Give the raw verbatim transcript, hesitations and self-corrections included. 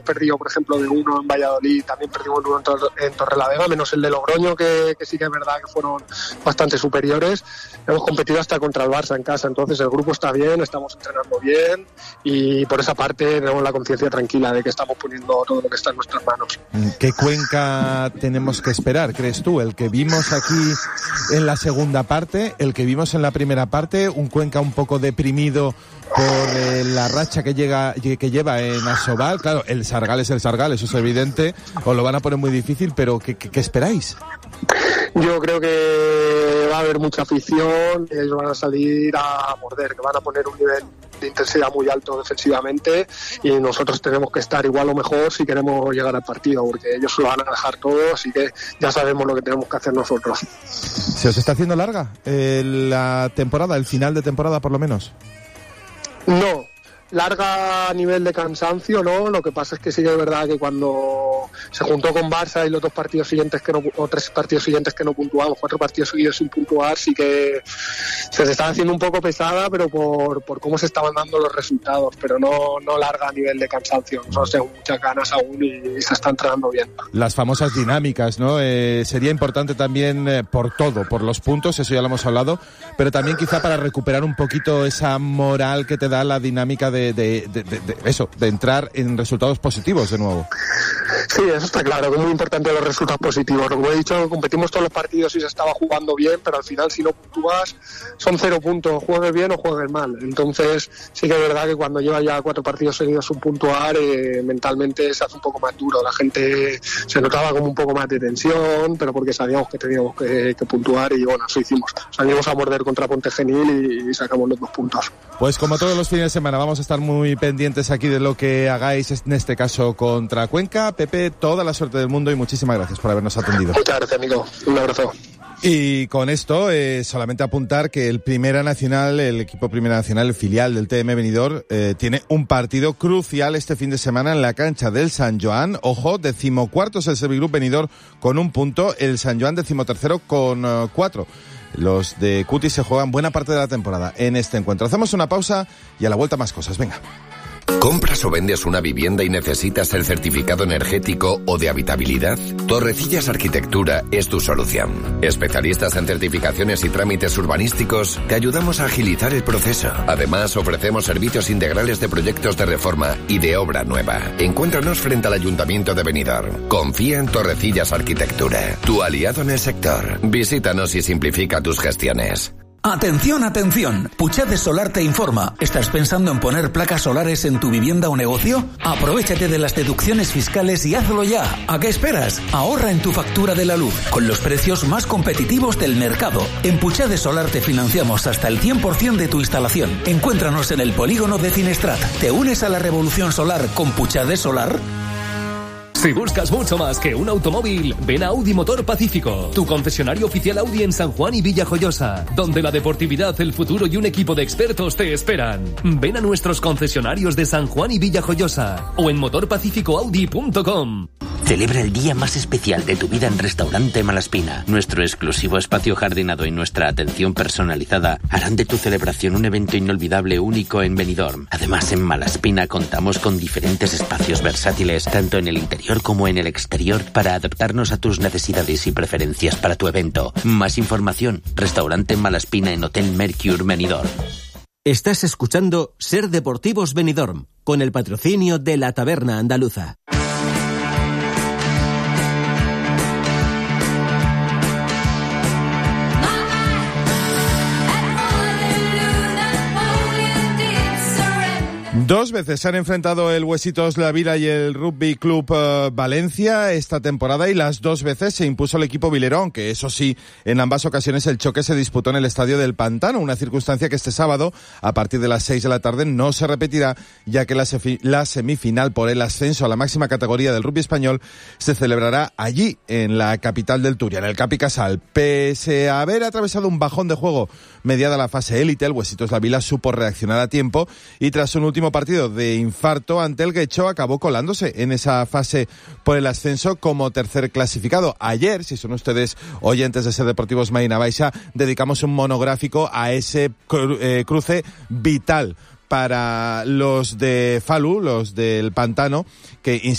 perdido, por ejemplo, de uno en Valladolid, también perdimos uno en, Tor- en Torrelavega, menos el de Logroño, que, que sí que es verdad que fueron bastante superiores. Hemos competido hasta contra el Barça en casa, entonces el grupo está bien, estamos entrenando bien y por esa parte tenemos la conciencia tranquila de que estamos poniendo todo lo que está en nuestras manos. ¿Qué Cuenca tenemos que esperar, crees tú? ¿El que vimos aquí en la segunda parte, el que vimos en la primera parte, un Cuenca un poco deprimido por eh, la racha que llega que lleva en Asobal? Claro, el Sargal es el Sargal, eso es evidente, os lo van a poner muy difícil, pero ¿qué, qué, qué esperáis? Yo creo que va a haber mucha afición, ellos van a salir a morder, que van a poner un nivel de intensidad muy alto defensivamente y nosotros tenemos que estar igual o mejor si queremos llegar al partido, porque ellos lo van a dejar todo, así que ya sabemos lo que tenemos que hacer nosotros. ¿Se os está haciendo larga eh, la temporada, el final de temporada por lo menos? No, larga a nivel de cansancio, ¿no? Lo que pasa es que sí que es verdad que cuando se juntó con Barça y los dos partidos siguientes que no, o tres partidos siguientes que no puntuamos, cuatro partidos seguidos sin puntuar, sí que se se está haciendo un poco pesada, pero por, por cómo se estaban dando los resultados, pero no, no larga a nivel de cansancio. Nosotros tenemos muchas ganas aún y se está entrenando bien. Las famosas dinámicas, ¿no? Eh, sería importante también eh, por todo, por los puntos, eso ya lo hemos hablado, pero también quizá para recuperar un poquito esa moral que te da la dinámica de De, de, de, de, de eso, de entrar en resultados positivos de nuevo. Sí, eso está claro, que es muy importante los resultados positivos. Como he dicho, competimos todos los partidos y se estaba jugando bien, pero al final si no puntúas son cero puntos, juegues bien o juegues mal. Entonces sí que es verdad que cuando lleva ya cuatro partidos seguidos sin puntuar, eh, mentalmente se hace un poco más duro. La gente se notaba como un poco más de tensión, pero porque sabíamos que teníamos que, que puntuar y bueno, eso hicimos. Salimos a morder contra Ponte Genil y, y sacamos los dos puntos. Pues como todos los fines de semana vamos a estar muy pendientes aquí de lo que hagáis en este caso contra Cuenca. Pepe, toda la suerte del mundo y muchísimas gracias por habernos atendido. Muchas gracias, amigo. Un abrazo. Y con esto, eh, solamente apuntar que el Primera Nacional, el equipo Primera Nacional, el filial del T M Benidorm, eh, tiene un partido crucial este fin de semana en la cancha del San Joan. Ojo, decimocuarto es el Servigroup Benidorm con un punto, el San Joan decimotercero con uh, cuatro. Los de Cuti se juegan buena parte de la temporada en este encuentro. Hacemos una pausa y a la vuelta más cosas. Venga. ¿Compras o vendes una vivienda y necesitas el certificado energético o de habitabilidad? Torrecillas Arquitectura es tu solución. Especialistas en certificaciones y trámites urbanísticos, te ayudamos a agilizar el proceso. Además, ofrecemos servicios integrales de proyectos de reforma y de obra nueva. Encuéntranos frente al Ayuntamiento de Benidorm. Confía en Torrecillas Arquitectura, tu aliado en el sector. Visítanos y simplifica tus gestiones. Atención, atención. Puchades Solar te informa. ¿Estás pensando en poner placas solares en tu vivienda o negocio? Aprovéchate de las deducciones fiscales y hazlo ya. ¿A qué esperas? Ahorra en tu factura de la luz con los precios más competitivos del mercado. En Puchades Solar te financiamos hasta el cien por ciento de tu instalación. Encuéntranos en el polígono de Finestrat. ¿Te unes a la revolución solar con Puchades Solar? Si buscas mucho más que un automóvil, ven a Audi Motor Pacífico, tu concesionario oficial Audi en San Juan y Villajoyosa, donde la deportividad, el futuro y un equipo de expertos te esperan. Ven a nuestros concesionarios de San Juan y Villajoyosa o en motor pacífico audi punto com. Celebra el día más especial de tu vida en Restaurante Malaspina. Nuestro exclusivo espacio jardinado y nuestra atención personalizada harán de tu celebración un evento inolvidable único en Benidorm. Además, en Malaspina contamos con diferentes espacios versátiles, tanto en el interior como en el exterior, para adaptarnos a tus necesidades y preferencias para tu evento. Más información, Restaurante Malaspina en Hotel Mercure Benidorm. Estás escuchando Ser Deportivos Benidorm, con el patrocinio de La Taberna Andaluza. Dos veces se han enfrentado el Huesitos La Vila y el Rugby Club uh, Valencia esta temporada y las dos veces se impuso el equipo vilerón, aunque eso sí, en ambas ocasiones el choque se disputó en el Estadio del Pantano, una circunstancia que este sábado, a partir de las seis de la tarde, no se repetirá, ya que la, sefi- la semifinal por el ascenso a la máxima categoría del rugby español se celebrará allí, en la capital del Turia, en el Capi Casal. Pese a haber atravesado un bajón de juego mediada la fase élite, el Huesitos La Vila supo reaccionar a tiempo y tras un último partido de infarto ante el Guecho acabó colándose en esa fase por el ascenso como tercer clasificado. Ayer, si son ustedes oyentes de Ser Deportivos Marina Baixa, dedicamos un monográfico a ese cru- eh, cruce vital para los de Falu, los del Pantano, que